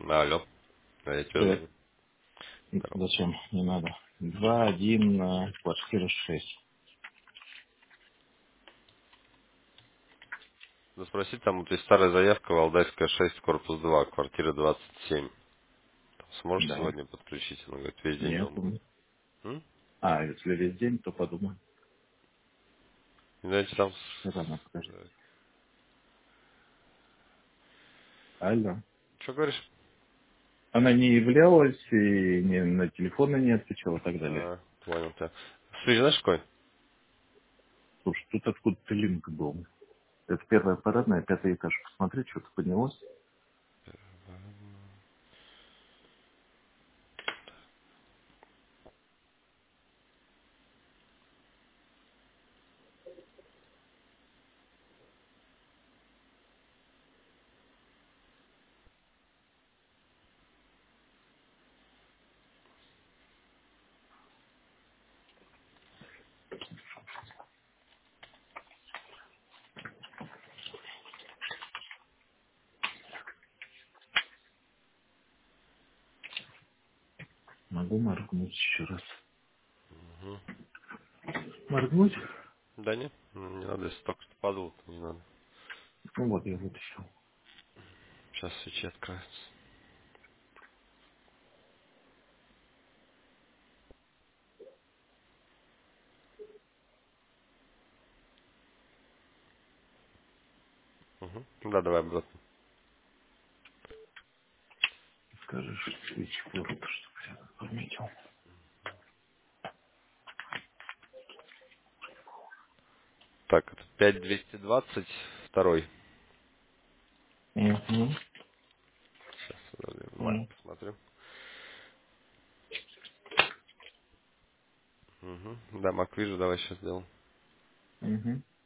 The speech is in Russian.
Алло. А я тебе Привет. звоню. Здорово. Зачем? Не надо. 2-1, квартира 6. Ну, спроси, там вот есть старая заявка, Валдайская 6, корпус 2, квартира 27. Сможешь Да. сегодня подключить? Она говорит, весь день Нет. он будет. М? Если весь день, то подумай. Знаете, там... Рано, подожди. Алло. Что говоришь? Она не являлась и на телефоны не отвечала и так далее. А, понял тебя. Слушай, знаешь какой? Слушай, тут откуда-то линк был. Это первая парадная, 5-й этаж. Посмотри, что-то поднялось. Могу моргнуть еще раз. Угу. Моргнуть? Да нет, не надо, если только что падал, то не надо. Ну вот, я вытащил. Сейчас свечи откроются. Угу. Да, давай обратно. Скажешь, свечи будут, чтобы я пометил. Так, это 5220, второй. Угу. Сейчас, Понял. посмотрю. Угу. Да, Мак вижу, давай сейчас сделаем. Угу.